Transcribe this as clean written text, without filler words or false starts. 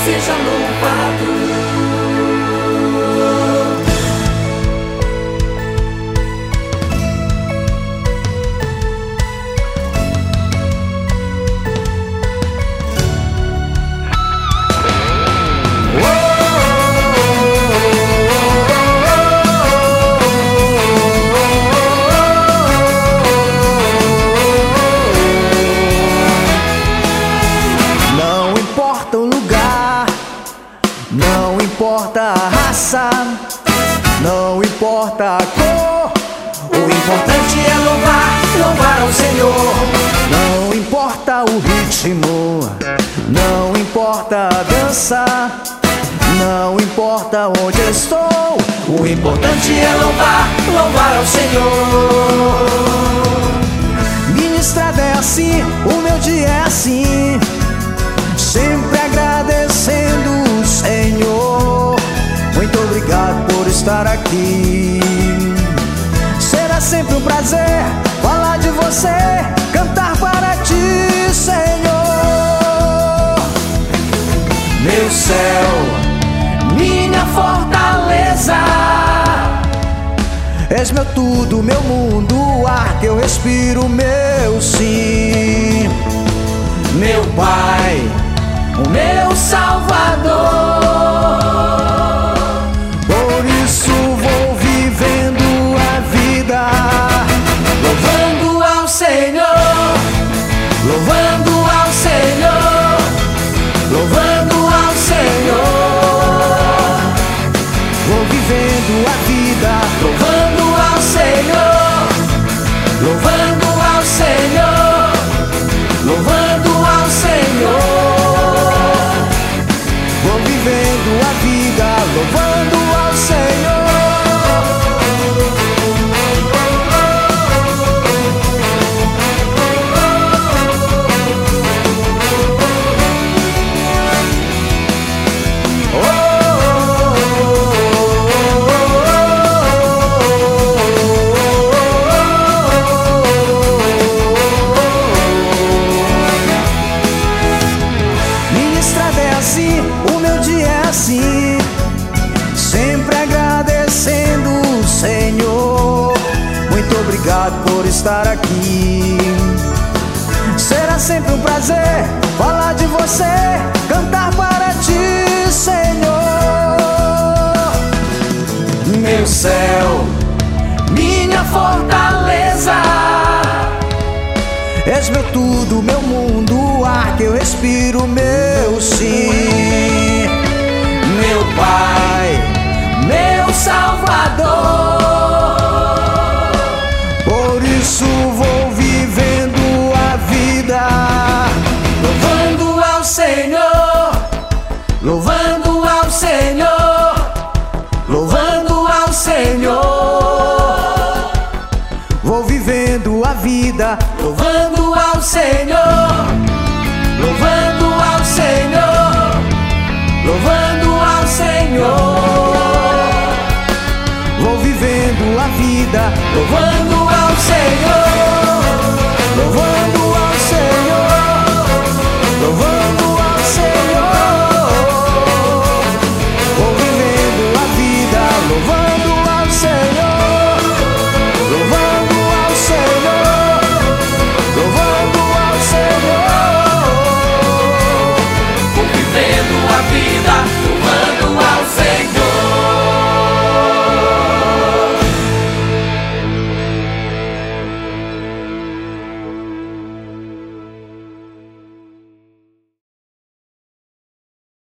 seja louvado. Não importa a raça, não importa a cor, o importante é louvar, louvar ao Senhor. Não importa o ritmo, não importa a dança, não importa onde estou, o importante é louvar, louvar ao Senhor. Minha estrada é assim, o meu dia é assim, sempre agradecendo o Senhor. Muito obrigado por estar aqui. Será sempre um prazer falar de você, cantar para ti, Senhor. Meu céu, minha fortaleza, és meu tudo, meu mundo, o ar que eu respiro, meu sim. Meu Pai, o meu Salvador. Por isso vou vivendo a vida, louvando ao Senhor, louvando ao Senhor, louvando ao Senhor. vou vivendo a vida, louvando ao Senhor, louvando ao Senhor, louvando ao Senhor. vou vivendo a vida, louvando ao Senhor. Minha estrada é assim, o meu dia é assim, sempre agradecendo o Senhor. Muito obrigado por estar aqui. Será sempre um prazer falar de você, cantar para ti, Senhor. Meu céu, minha fortaleza, És meu tudo, meu mundo, o ar que eu respiro, meu sim. meu Pai, meu Salvador. Por isso vou vivendo a vida, Louvando ao Senhor, louvando ao Senhor, louvando ao Senhor. vou vivendo a vida, Louvando ao Senhor, louvando ao Senhor, louvando ao Senhor. vou vivendo a vida, Louvando